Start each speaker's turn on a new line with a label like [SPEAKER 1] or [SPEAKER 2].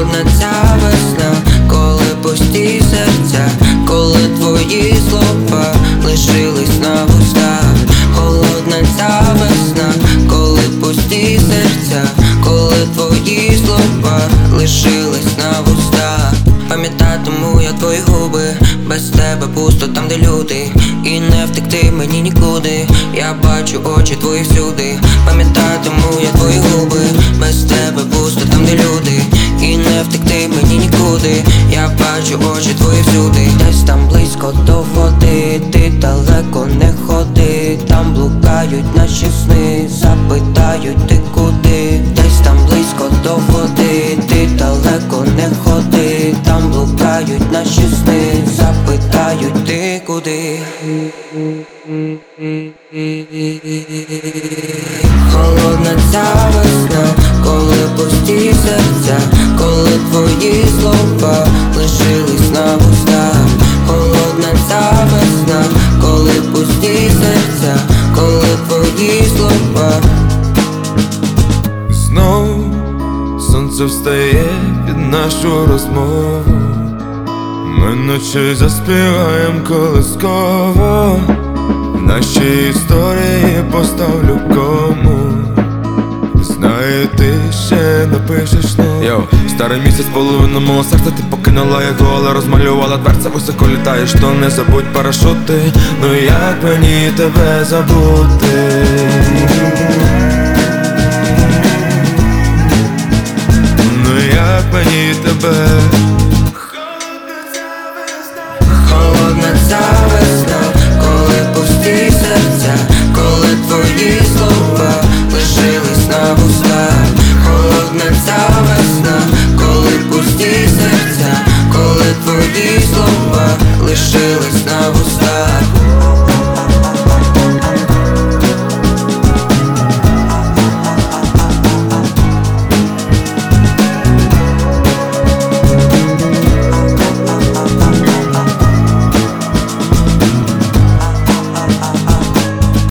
[SPEAKER 1] Холодна ця весна, коли пусті серця, коли твої слова лишились на вустах. Холодна ця весна, коли пусті серця, коли твої слова лишились на вустах. Пам'ятатиму я твої губи, без тебе пусто там, де люди, і не втекти мені нікуди. Я бачу очі твої всюди. Пам'ятатиму я твої губи, без тебе пусто там, де люди, і не втекти мені нікуди. Я бачу очі твої всюди. Десь там близько до води, ти далеко не ходи. Там блукають наші сни, запитають ти куди. Десь там близько до води, ти далеко не ходи. Там блукають наші сни, запитають ти куди. Холодна ця весна, коли пусті серця, коли твої слова лишились на вустах. Холодна ця весна, коли пусті серця, коли твої слова.
[SPEAKER 2] Знов сонце встає під нашу розмову. Ми ночі заспіваєм колисково. В нашій історії поставлю кому. Знаю, ти ще напишеш нам. Йоу, старий місяць, половину мого серця ти покинула його, але розмалювала дверця, високо літаєш, то не забудь парашути. Ну як мені тебе забути? Ну як мені тебе?
[SPEAKER 1] Холодна ця весна, коли пусті серця, коли твої слова лишились на вустах. Холодна ця весна, коли пусті серця, коли твої слова лишились на вустах.